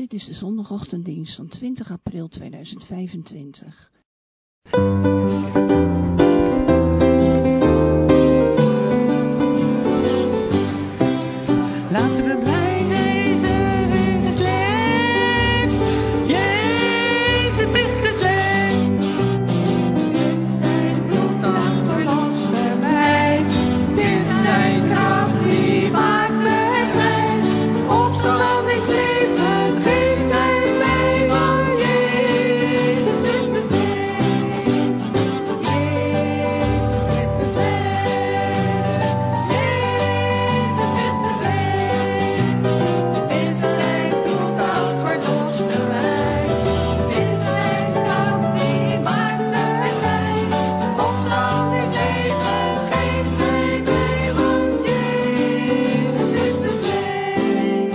Dit is de zondagochtenddienst van 20 april 2025. Laten we blij zijn, Jezus is leef. Jezus is leef. Is zijn bloed dat verloste mij. Het is zijn kracht die maakt mij vrij. Opstandingsleven geeft hij mij, want Jezus Christus leeft. Jezus Christus leeft. Jezus Christus leeft. Is zijn bloed dat verloste mij. Is zijn kracht die maakt mij vrij. Opstandingsleven geeft hij mij, want Jezus Christus leeft.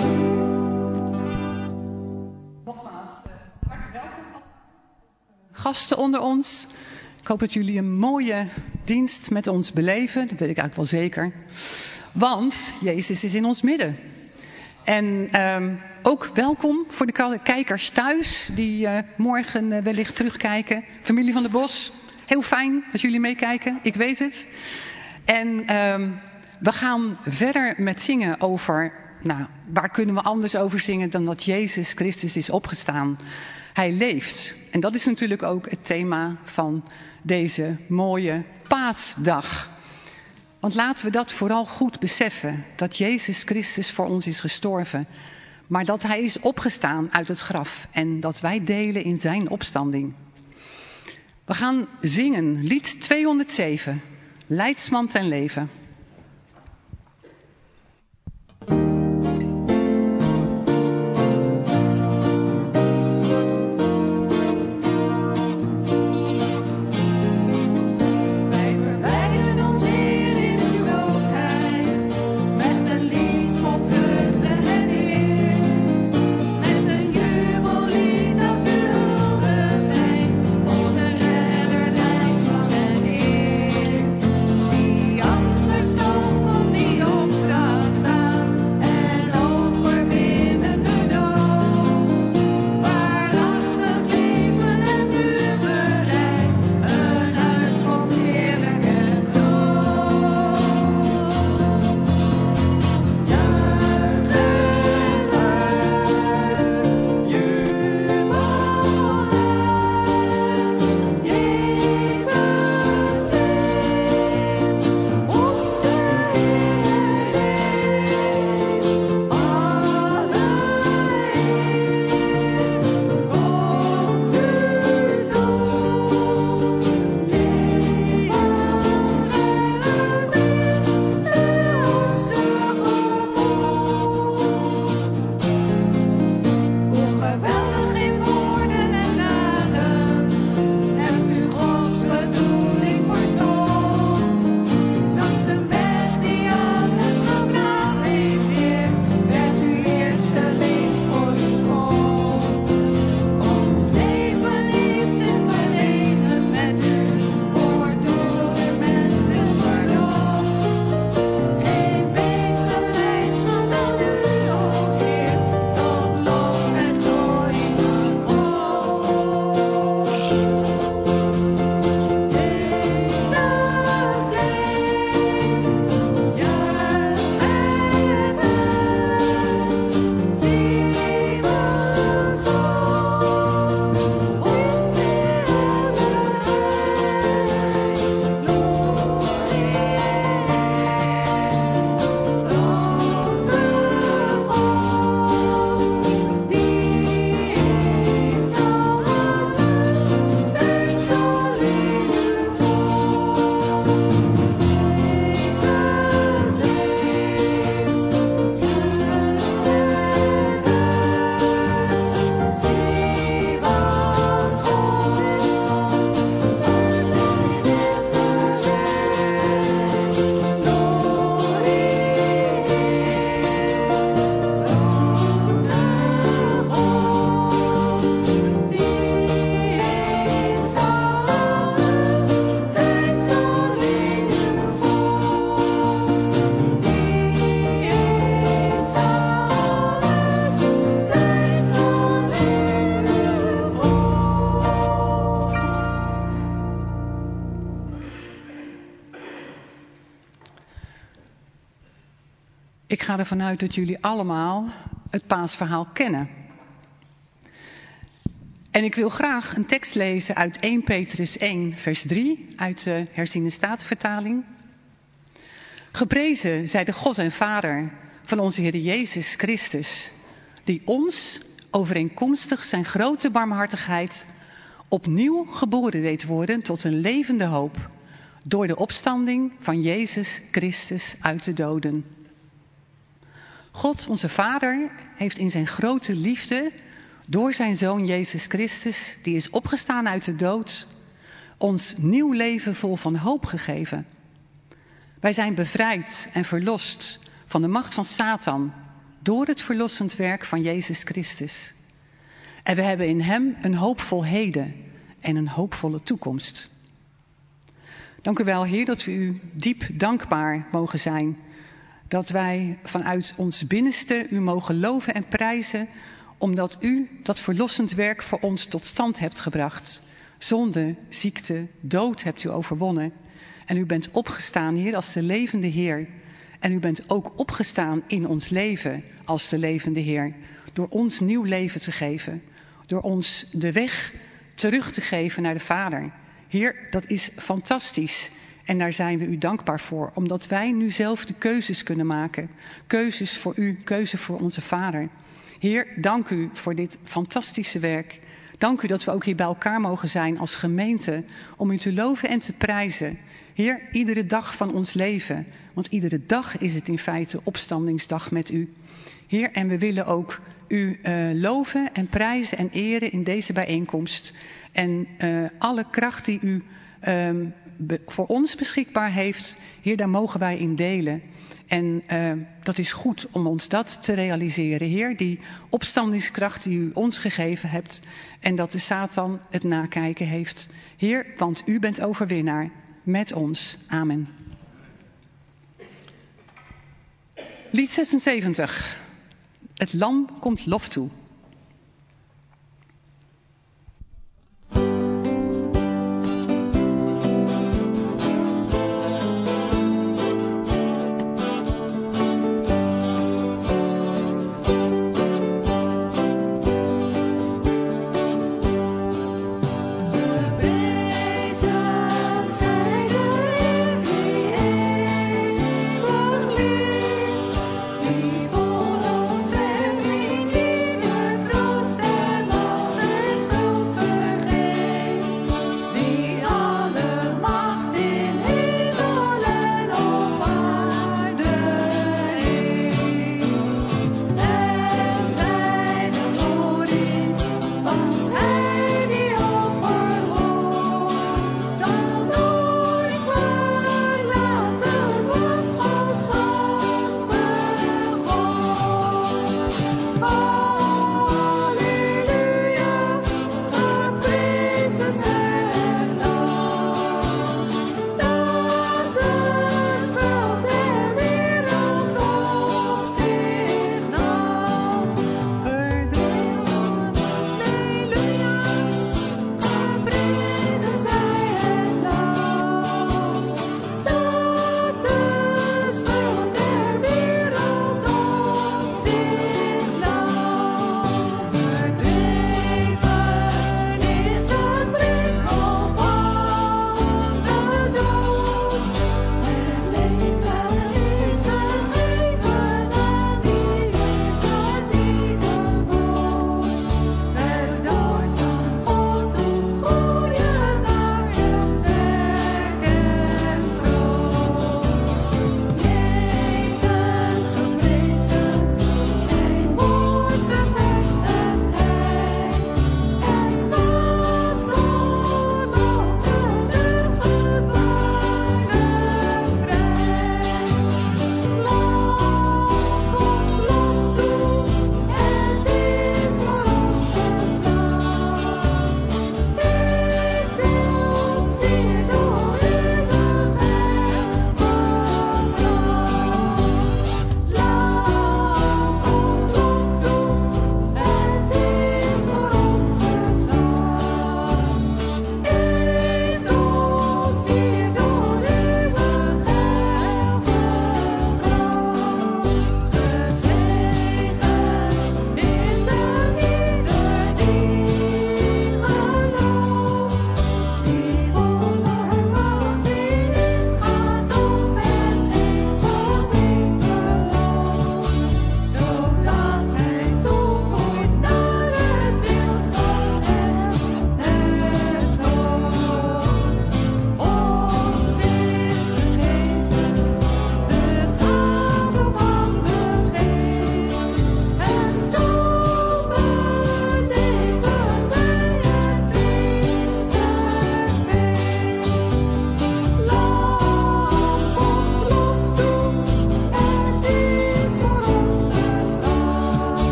Nogmaals, hartelijk welkom. Gasten onder ons. Ik hoop dat jullie een mooie dienst met ons beleven. Dat weet ik eigenlijk wel zeker. Want Jezus is in ons midden. En ook welkom voor de kijkers thuis die morgen wellicht terugkijken. Familie van der Bos, heel fijn dat jullie meekijken. Ik weet het. En we gaan verder met zingen over, waar kunnen we anders over zingen dan dat Jezus Christus is opgestaan. Hij leeft. En dat is natuurlijk ook het thema van deze mooie paasdag. Want laten we dat vooral goed beseffen. Dat Jezus Christus voor ons is gestorven. Maar dat hij is opgestaan uit het graf. En dat wij delen in zijn opstanding. We gaan zingen lied 207. Leidsman ten leven. Wij verwijden ons Heer in uw grootheid, met een lied vol vreugde en eer. Met een jubellied dat u hulde brengt, onze redder, leidsman en Heer. Die anders Ik ga ervan uit dat jullie allemaal het paasverhaal kennen. En ik wil graag een tekst lezen uit 1 Petrus 1 vers 3 uit de herziene statenvertaling. Geprezen zij de God en Vader van onze Heer Jezus Christus, die ons, overeenkomstig zijn grote barmhartigheid, opnieuw geboren deed worden tot een levende hoop, door de opstanding van Jezus Christus uit de doden. God, onze Vader, heeft in zijn grote liefde, door zijn Zoon Jezus Christus, die is opgestaan uit de dood, ons nieuw leven vol van hoop gegeven. Wij zijn bevrijd en verlost van de macht van Satan door het verlossend werk van Jezus Christus. En we hebben in hem een hoopvol heden en een hoopvolle toekomst. Dank u wel, Heer, dat we u diep dankbaar mogen zijn. Dat wij vanuit ons binnenste u mogen loven en prijzen, omdat u dat verlossend werk voor ons tot stand hebt gebracht. Zonde, ziekte, dood hebt u overwonnen. En u bent opgestaan, Heer, als de levende Heer. En u bent ook opgestaan in ons leven als de levende Heer. Door ons nieuw leven te geven. Door ons de weg terug te geven naar de Vader. Heer, dat is fantastisch. En daar zijn we u dankbaar voor. Omdat wij nu zelf de keuzes kunnen maken. Keuzes voor u, keuze voor onze Vader. Heer, dank u voor dit fantastische werk. Dank u dat we ook hier bij elkaar mogen zijn als gemeente. Om u te loven en te prijzen. Heer, iedere dag van ons leven. Want iedere dag is het in feite opstandingsdag met u. Heer, en we willen ook u loven en prijzen en eren in deze bijeenkomst. En alle kracht die u voor ons beschikbaar heeft, Heer, daar mogen wij in delen. En dat is goed om ons dat te realiseren, Heer, die opstandingskracht die u ons gegeven hebt en dat de Satan het nakijken heeft. Heer, want u bent overwinnaar met ons. Amen. Lied 76. Het lam komt lof toe. Die voor ons en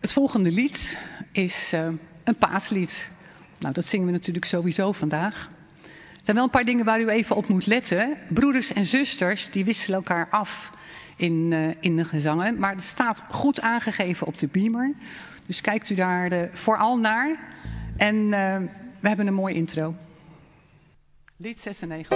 Het volgende lied is een paaslied. Nou, dat zingen we natuurlijk sowieso vandaag. Er zijn wel een paar dingen waar u even op moet letten. Broeders en zusters, die wisselen elkaar af in de gezangen. Maar het staat goed aangegeven op de beamer. Dus kijkt u daar vooral naar. En we hebben een mooie intro. Lied 96.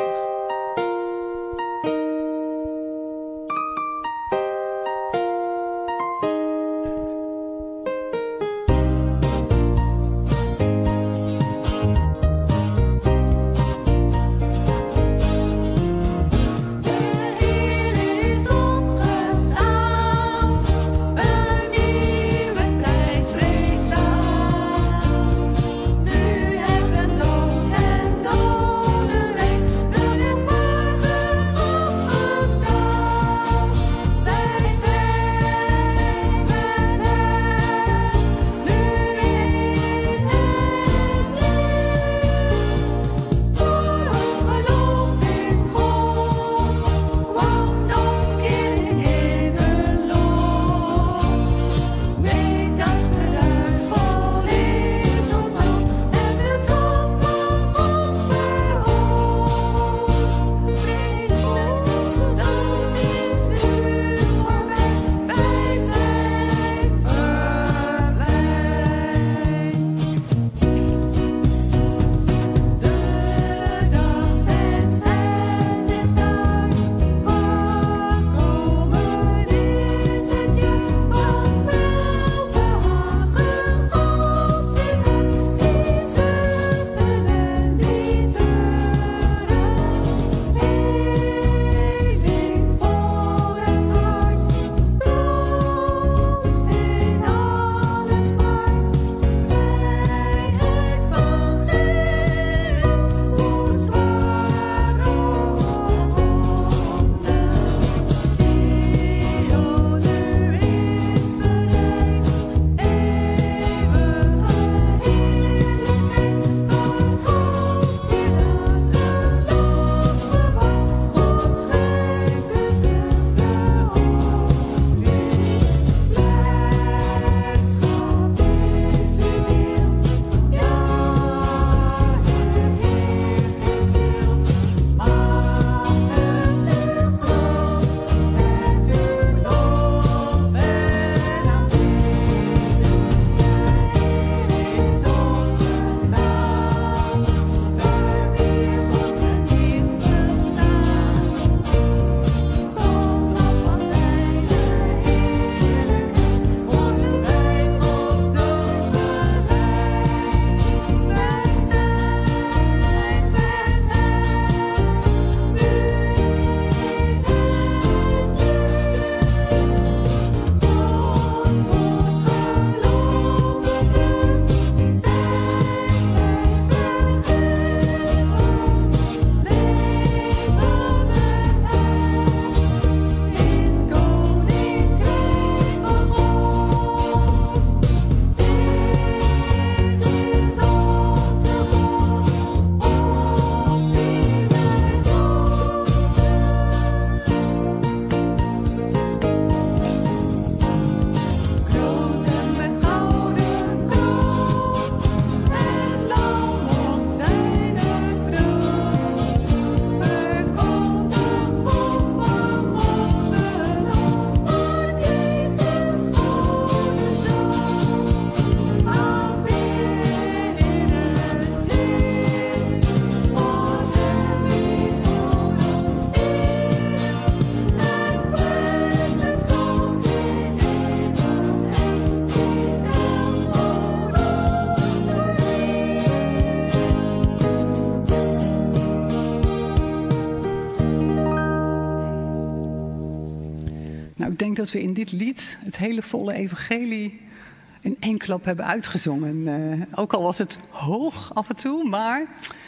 Ik denk dat we in dit lied het hele volle evangelie in één klap hebben uitgezongen. Ook al was het hoog af en toe, maar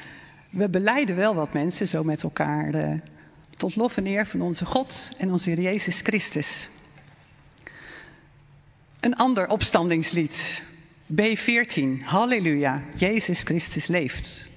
we belijden wel wat mensen zo met elkaar. Tot lof en eer van onze God en onze Heer Jezus Christus. Een ander opstandingslied. B14. Halleluja, Jezus Christus leeft.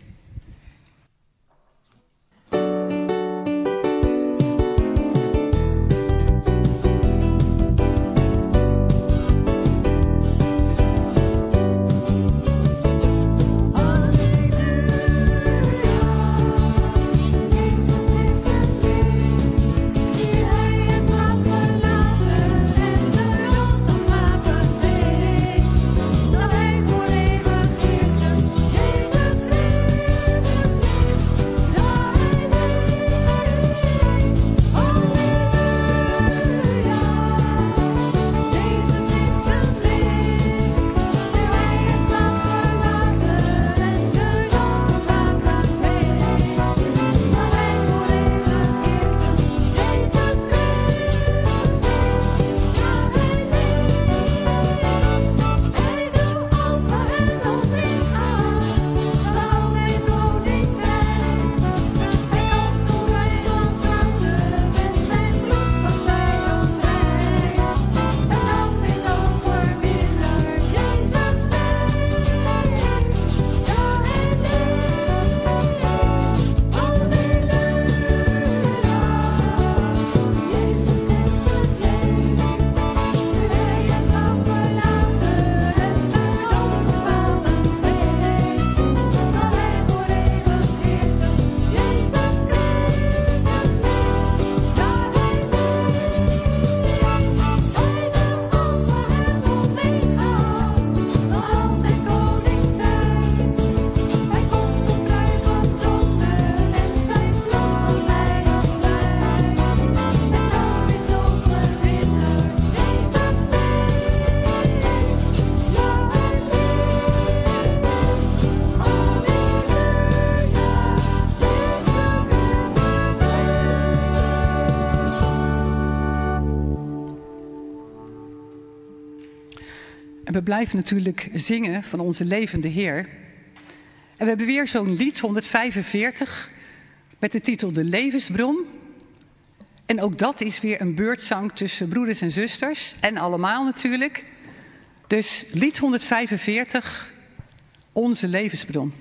En we blijven natuurlijk zingen van onze levende Heer. En we hebben weer zo'n lied 145 met de titel De Levensbron. En ook dat is weer een beurtzang tussen broeders en zusters. En allemaal natuurlijk. Dus lied 145, Onze Levensbron.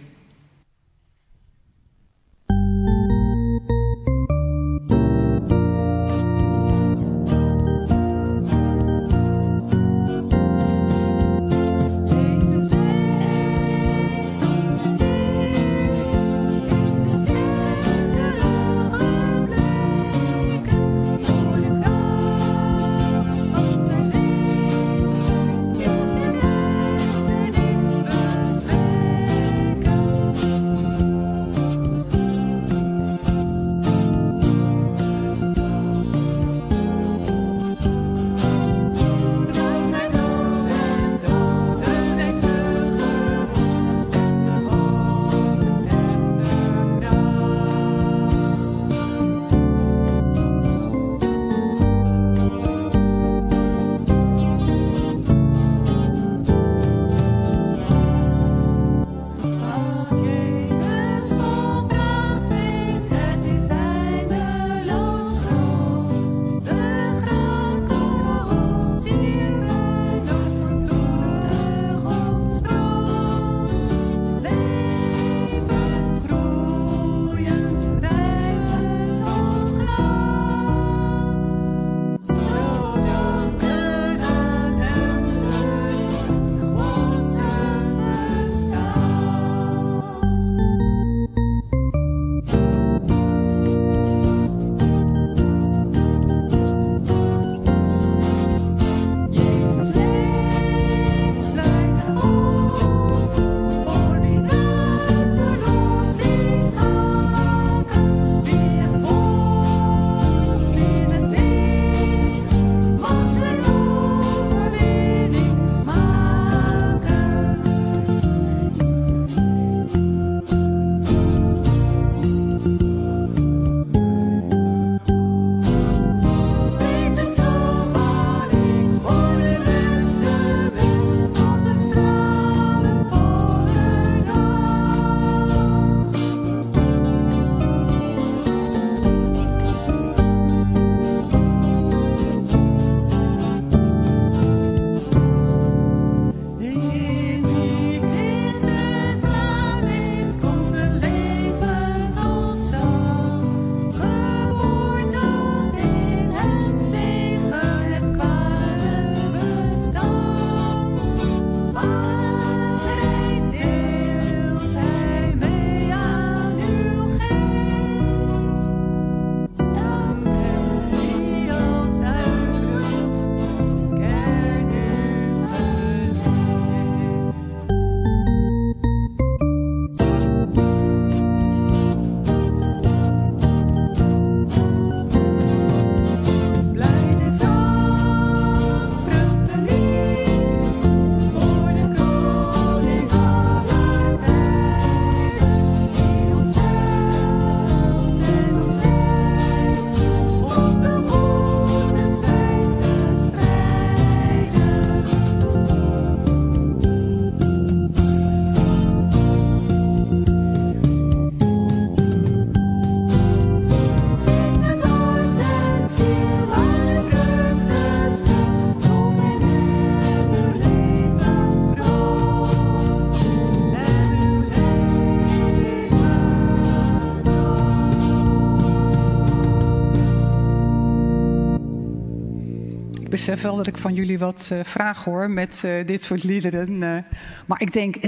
Ik besef wel dat ik van jullie wat vraag hoor met dit soort liederen. Maar ik denk,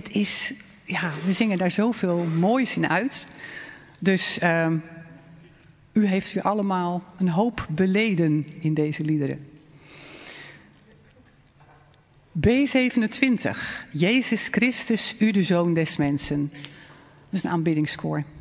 we zingen daar zoveel moois in uit. Dus u heeft weer allemaal een hoop beleden in deze liederen. B27, Jezus Christus, u de Zoon des Mensen. Dat is een aanbiddingskoor.